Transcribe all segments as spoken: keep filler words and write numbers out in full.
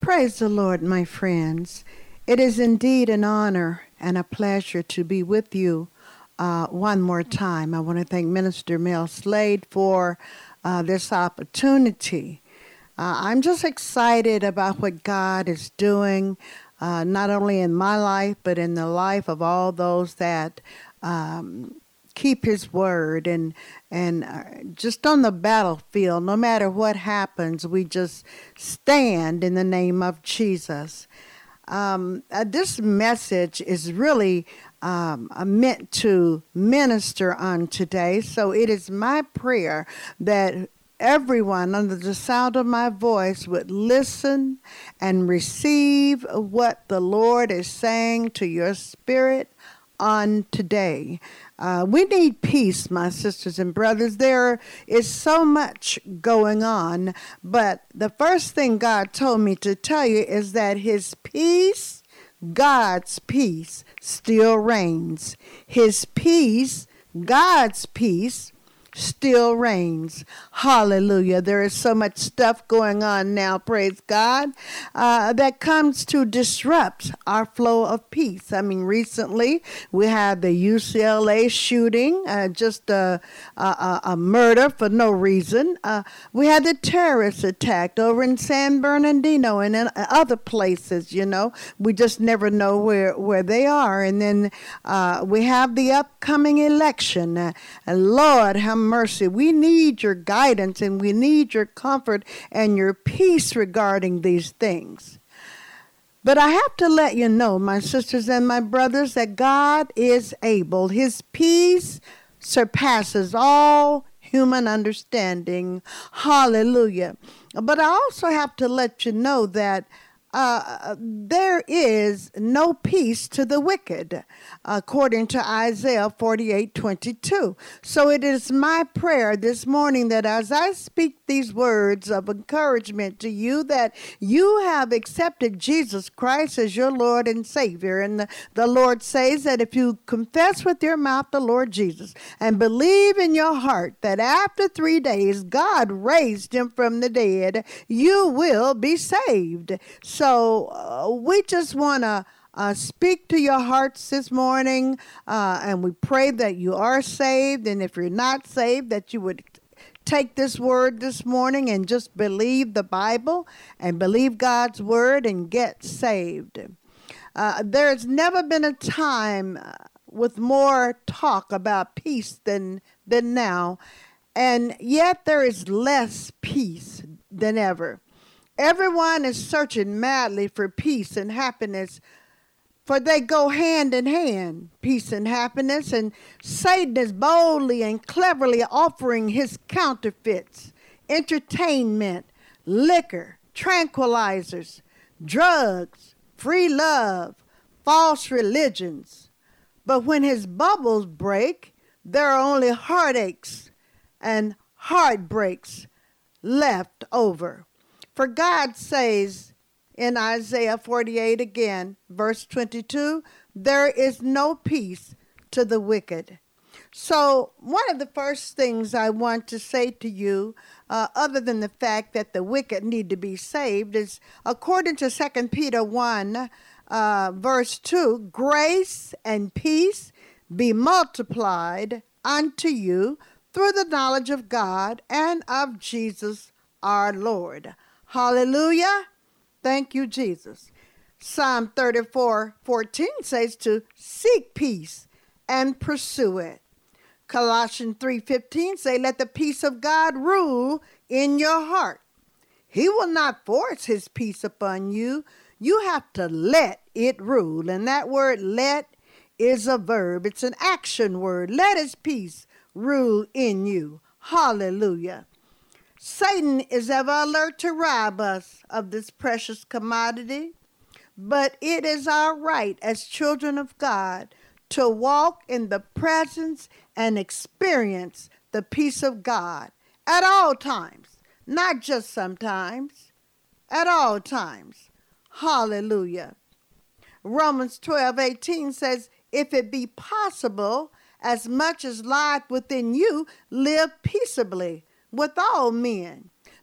Praise the Lord, my friends. It is indeed an honor and a pleasure to be with you uh, one more time. I want to thank Minister Mel Slade for uh, this opportunity. Uh, I'm just excited about what God is doing, uh, not only in my life, but in the life of all those that um, keep his word. And and uh, just on the battlefield, no matter what happens, we just stand in the name of Jesus. Um, uh, this message is really um, uh, meant to minister on today. So it is my prayer that everyone under the sound of my voice would listen and receive what the Lord is saying to your spirit on today. Uh, we need peace, my sisters and brothers. There is so much going on, but the first thing God told me to tell you is that his peace, God's peace, still reigns. His peace, God's peace, still reigns. Hallelujah. There is so much stuff going on now, praise God, uh, that comes to disrupt our flow of peace. I mean, recently we had the U C L A shooting, uh, just a, a, a murder for no reason. Uh, we had the terrorist attack over in San Bernardino and in other places, you know. We just never know where, where they are. And then uh, we have the upcoming election. Uh, and Lord, have mercy. We need your guidance and we need your comfort and your peace regarding these things. But I have to let you know, my sisters and my brothers, that God is able. His peace surpasses all human understanding. Hallelujah. But I also have to let you know that Uh, there is no peace to the wicked, according to Isaiah forty-eight twenty-two. So it is my prayer this morning that as I speak these words of encouragement to you, that you have accepted Jesus Christ as your Lord and Savior. And the, the Lord says that if you confess with your mouth the Lord Jesus and believe in your heart that after three days God raised him from the dead, you will be saved. So uh, we just want to uh, speak to your hearts this morning, uh, and we pray that you are saved. And if you're not saved, that you would take this word this morning and just believe the Bible and believe God's word and get saved. Uh, there's never been a time with more talk about peace than, than now, and yet there is less peace than ever. Everyone is searching madly for peace and happiness, for they go hand in hand, peace and happiness, and Satan is boldly and cleverly offering his counterfeits, entertainment, liquor, tranquilizers, drugs, free love, false religions. But when his bubbles break, there are only heartaches and heartbreaks left over. For God says in Isaiah forty-eight again, verse twenty-two, there is no peace to the wicked. So one of the first things I want to say to you, uh, other than the fact that the wicked need to be saved, is according to Second Peter one, uh, verse two, grace and peace be multiplied unto you through the knowledge of God and of Jesus our Lord. Hallelujah. Thank you, Jesus. Psalm thirty-four fourteen says to seek peace and pursue it. Colossians three fifteen say, let the peace of God rule in your heart. He will not force his peace upon you. You have to let it rule. And that word let is a verb. It's an action word. Let his peace rule in you. Hallelujah. Satan is ever alert to rob us of this precious commodity, but it is our right as children of God to walk in the presence and experience the peace of God at all times, not just sometimes, at all times. Hallelujah. Romans twelve eighteen says, if it be possible, as much as lieth within you, live peaceably with all men.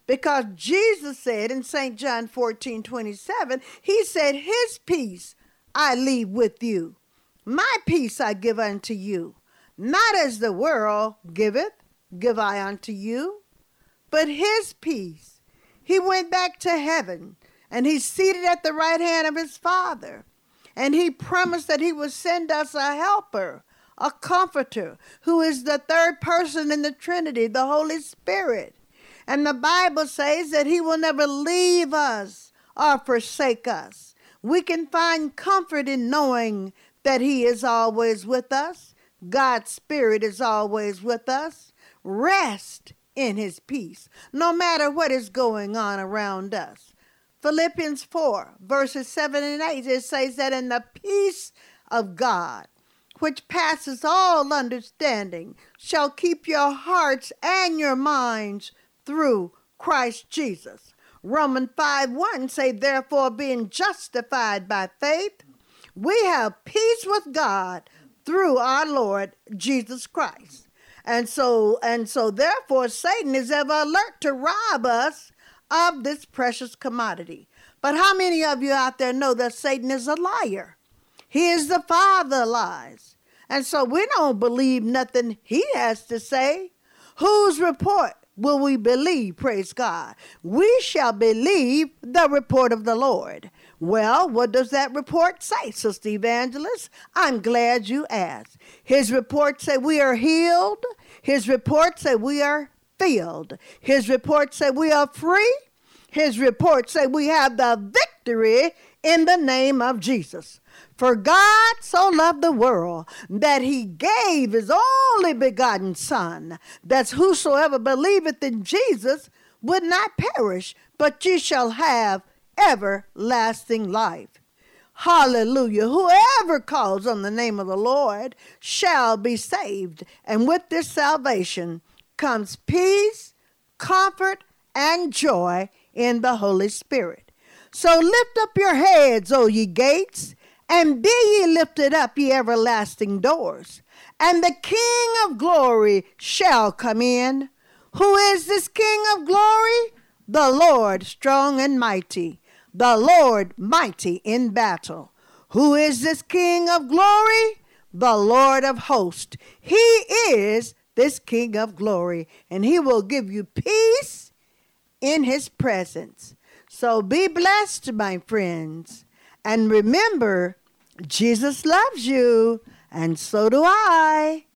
Because Jesus said in Saint John fourteen twenty-seven, he said, his peace I leave with you. My peace I give unto you. Not as the world giveth, give I unto you, but his peace. He went back to heaven, and he's seated at the right hand of his Father. And he promised that he would send us a helper, a comforter, who is the third person in the Trinity, the Holy Spirit. And the Bible says that he will never leave us or forsake us. We can find comfort in knowing that he is always with us. God's Spirit is always with us. Rest in his peace, no matter what is going on around us. Philippians four, verses seven and eight, it says that in the peace of God, which passes all understanding, shall keep your hearts and your minds through Christ Jesus. Romans five one say, therefore, being justified by faith, we have peace with God through our Lord Jesus Christ. And so, and so therefore, Satan is ever alert to rob us of this precious commodity. But how many of you out there know that Satan is a liar? He is the father of lies. And so we don't believe nothing he has to say. Whose report will we believe? Praise God. We shall believe the report of the Lord. Well, what does that report say, Sister Evangelist? I'm glad you asked. His report say we are healed. His report say we are filled. His report say we are free. His report say we have the victory in the name of Jesus. For God so loved the world that he gave his only begotten Son, that whosoever believeth in Jesus would not perish, but ye shall have everlasting life. Hallelujah. Whoever calls on the name of the Lord shall be saved. And with this salvation comes peace, comfort, and joy in the Holy Spirit. So lift up your heads, O ye gates, and be ye lifted up, ye everlasting doors, and the King of glory shall come in. Who is this King of glory? The Lord strong and mighty, the Lord mighty in battle. Who is this King of glory? The Lord of hosts. He is this King of glory, and he will give you peace in his presence. So be blessed, my friends. And remember, Jesus loves you, and so do I.